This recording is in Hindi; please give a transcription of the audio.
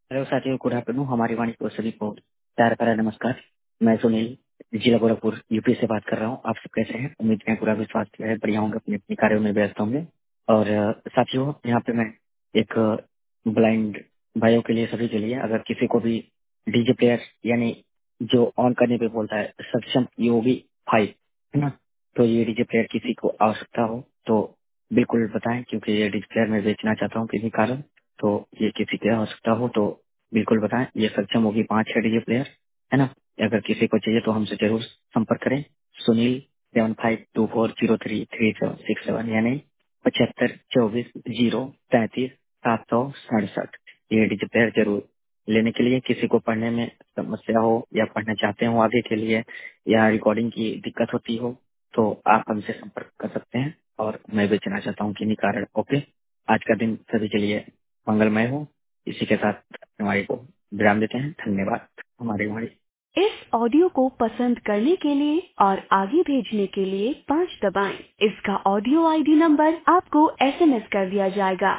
हेलो साथियों, गुड आफ्टरनून। हमारी वाणी को सभी को प्यार भरा नमस्कार। मैं सुनील जिला गोरखपुर यूपी से बात कर रहा हूँ। आप सब कैसे हैं? उम्मीद है पूरा विश्वास है, बढ़िया होंगे, अपने अपने कार्यों में व्यस्त होंगे। और साथियों, यहाँ पे मैं एक ब्लाइंड भाइयों के लिए, सभी के लिए, अगर किसी को भी डीजे प्लेयर यानी जो ऑन करने पे बोलता है सक्षम योगी 5, है ना, तो ये डीजे प्लेयर किसी को आवश्यकता हो तो बिल्कुल बताएं, क्योंकि ये डीजे प्लेयर मैं बेचना चाहता हूँ किसी कारण। तो ये किसी की आवश्यकता हो तो बिल्कुल बताएं। ये सक्षम होगी 5 है डीजे प्लेयर, है ना। अगर किसी को चाहिए तो हमसे जरूर संपर्क करें। सुनील 7524033767 यानी 7524033767। ये डीजे प्लेयर जरूर लेने के लिए, किसी को पढ़ने में समस्या हो या पढ़ना चाहते हो आगे के लिए, या रिकॉर्डिंग की दिक्कत होती हो, तो आप हमसे संपर्क कर सकते हैं। और मैं बेचना चाहता हूँ किन्हीं कारण। ओके, आज का दिन सभी के लिए मंगलमय हो। इसी के साथ हमारी को विराम देते हैं। धन्यवाद। हमारी इस ऑडियो को पसंद करने के लिए और आगे भेजने के लिए 5 दबाएं। इसका ऑडियो आईडी नंबर आपको एसएमएस कर दिया जाएगा।